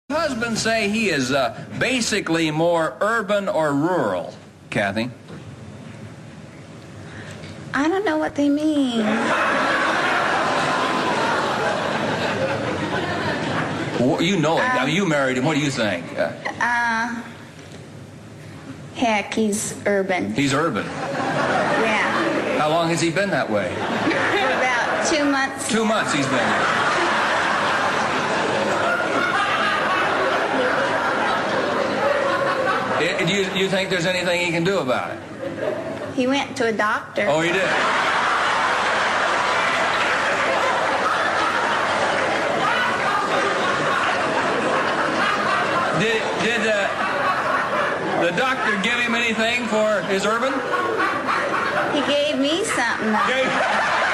Husbands say he is basically more urban or rural, Kathy? I don't know what they mean. Well, you know it. I mean, you married him. What do you think? Heck, he's urban. He's urban. Yeah. How long has he been that way? For about 2 months. 2 months he's been there. Do you think there's anything he can do about it? He went to a doctor. Oh, he did? Did the doctor give him anything for his urban? He gave me something.